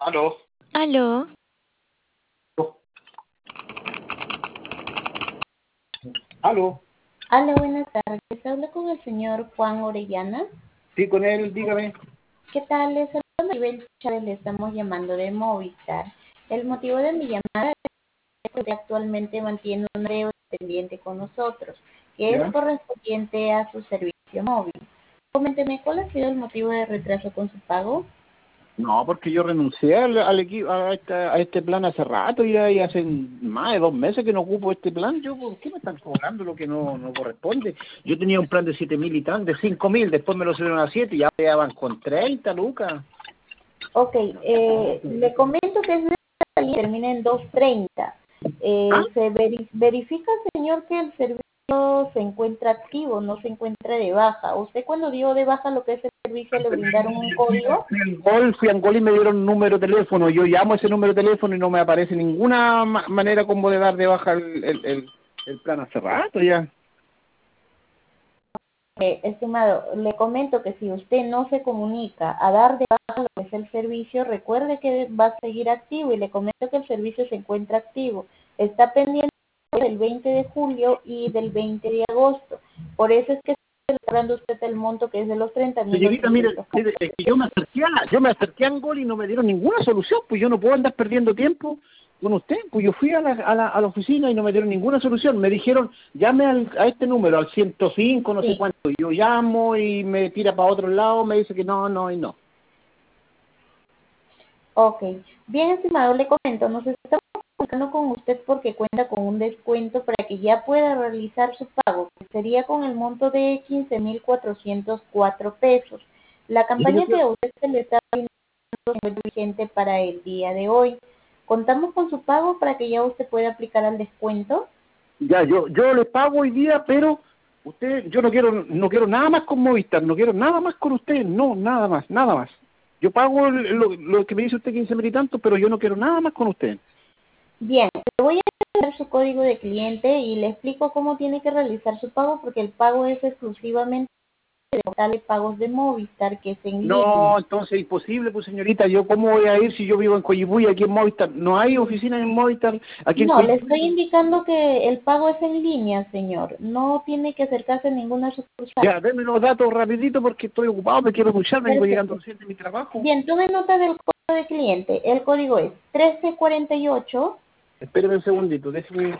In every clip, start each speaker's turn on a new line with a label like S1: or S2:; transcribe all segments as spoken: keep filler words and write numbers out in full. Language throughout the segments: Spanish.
S1: Aló.
S2: Aló.
S1: Aló.
S3: Hola, buenas tardes. Hablo con el señor Juan Orellana.
S1: Sí, con él, dígame.
S3: ¿Qué tal? Les saludo Maribel Chávez, le estamos llamando de Movistar. El motivo de mi llamada es que usted actualmente mantiene un deuda pendiente con nosotros, que
S1: ¿Ya?
S3: es correspondiente a su servicio móvil. Coménteme, ¿cuál ha sido el motivo de retraso con su pago?
S1: No, porque yo renuncié al, al equipo, a, esta- a este plan hace rato ya, y hace más de dos meses que no ocupo este plan. Yo, ¿por qué me están cobrando lo que no, no corresponde? Yo tenía un plan de siete mil y tal, de cinco mil, después me lo subieron a siete y ya ya van con treinta lucas.
S3: Ok, eh, le comento que es necesario, termina en doscientos treinta.
S1: ¿Ah?
S3: Eh, se veri- verifica, señor, que el servicio se encuentra activo, no se encuentra de baja. ¿Usted cuando dio de baja lo que es el servicio le brindaron un código?
S1: Fui a Angol, fui a Angol y me dieron un número de teléfono. Yo llamo a ese número de teléfono y no me aparece ninguna ma- manera como de dar de baja el, el, el, el plan hace rato ya.
S3: Eh, estimado, le comento que si usted no se comunica a dar de baja lo que es el servicio, recuerde que va a seguir activo y le comento que el servicio se encuentra activo. Está pendiente del veinte de julio y del veinte de agosto. Por eso es que está dando usted el monto que es de los treinta mil
S1: Señorita, mire,
S3: ochocientos.
S1: mire, es que yo me acerqué a, yo me acerqué a Angol y no me dieron ninguna solución, pues yo no puedo andar perdiendo tiempo con usted, pues yo fui a la, a la, a la oficina y no me dieron ninguna solución. Me dijeron, llame al, a este número, al ciento cinco, no sé
S3: Sí.
S1: cuánto. Yo llamo y me tira para otro lado, me dice que no, no y no.
S3: Ok, bien estimado, le comento, nos estamos comunicando con usted porque cuenta con un descuento para que ya pueda realizar su pago, que sería con el monto de quince mil cuatrocientos cuatro pesos. La
S1: Yo, yo
S3: campaña que
S1: quiero-
S3: a usted se le está brindando es vigente para el día de hoy. Contamos con su pago para que ya usted pueda aplicar al descuento.
S1: ya, yo, yo le pago hoy día, pero usted, yo no quiero, no quiero nada más con Movistar, no quiero nada más con usted, no, nada más, nada más. Yo pago el- lo, lo que me dice usted, quince mil y tanto, pero yo no quiero nada más con usted.
S3: Bien, le voy a dar su código de cliente y le explico cómo tiene que realizar su pago porque el pago es exclusivamente de portal de pagos de Movistar, que es en
S1: No,
S3: línea.
S1: entonces imposible, pues señorita, yo cómo voy a ir si yo vivo en Coyibuy, aquí en Movistar, no hay oficina en Movistar, aquí en
S3: No, le estoy
S1: Coyibuy.
S3: indicando que el pago es en línea, señor. No tiene que acercarse a ninguna sucursal.
S1: Ya, denme los datos rapidito porque estoy ocupado, me quiero duchar, vengo llegando
S3: Perfecto.
S1: recién de mi trabajo.
S3: Bien, tome nota del código de cliente. El código es trece cuarenta y ocho,
S1: Espéreme un segundito, déjeme.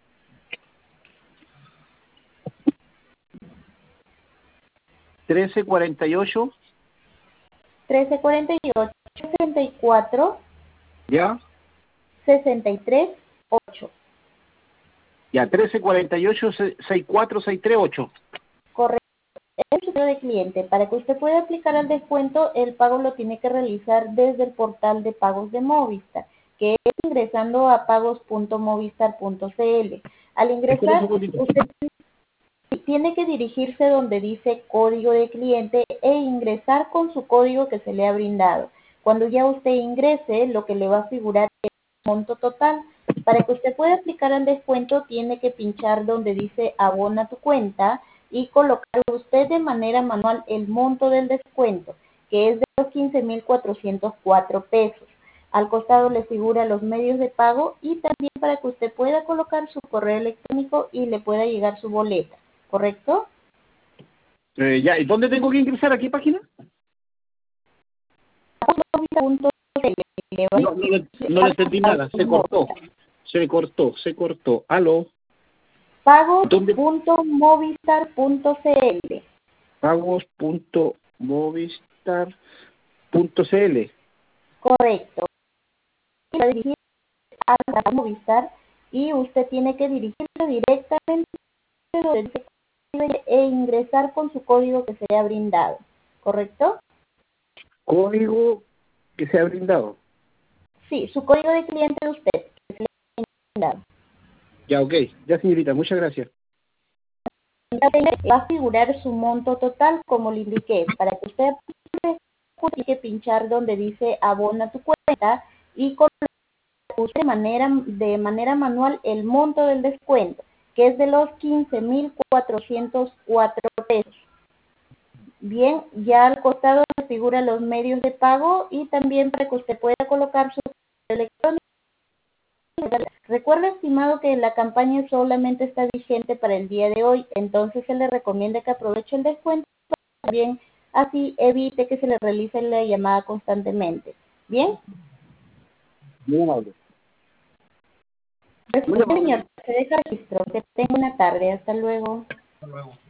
S1: trece cuarenta y ocho,
S3: trece cuarenta y ocho, sesenta y cuatro,
S1: ya,
S3: sesenta y tres, ocho.
S1: ya, trece cuarenta y ocho, sesenta y cuatro, sesenta y tres, ocho.
S3: Correcto. El código de cliente. Para que usted pueda aplicar el descuento, el pago lo tiene que realizar desde el portal de pagos de Movistar, que es ingresando a pagos punto movistar punto c l. Al
S1: Espera un
S3: ingresar,
S1: segundito.
S3: usted tiene que dirigirse donde dice código de cliente e ingresar con su código que se le ha brindado. Cuando ya usted ingrese, lo que le va a figurar es el monto total. Para que usted pueda aplicar el descuento, tiene que pinchar donde dice abona tu cuenta y colocar usted de manera manual el monto del descuento, que es de los quince mil cuatrocientos cuatro pesos. Al costado le figura los medios de pago y también para que usted pueda colocar su correo electrónico y le pueda llegar su boleta. ¿Correcto?
S1: Eh, ya, ¿y dónde tengo que ingresar? ¿A qué página?
S3: Punto C L. Le va a
S1: No, no, le-
S3: decir
S1: no le entendí nada, se cortó, se cortó, se cortó. Aló,
S3: pagos
S1: ¿dónde?
S3: punto movistar punto c l.
S1: pagos punto movistar punto c l.
S3: Correcto. Va a dirigir a la Movistar y usted tiene que dirigirse directamente donde dice código e ingresar con su código que se le ha brindado. ¿Correcto?
S1: Código que se ha brindado.
S3: Sí, su código de cliente de usted que se le ha brindado.
S1: Ya, ok. Ya, señorita, muchas gracias.
S3: Va a figurar su monto total, como le indiqué, para que usted tiene que pinchar donde dice abona tu cuenta y colocar de manera, de manera manual el monto del descuento, que es de los quince mil cuatrocientos cuatro pesos. Bien, ya al costado le figuran los medios de pago y también para que usted pueda colocar su correo electrónico. Recuerda, estimado, que la campaña solamente está vigente para el día de hoy, entonces se le recomienda que aproveche el descuento, también así evite que se le realice la llamada constantemente. ¿Bien?
S1: Muy amable.
S3: Pues, señor, se deja registro. Que tenga una tarde. Hasta luego.
S1: Hasta luego.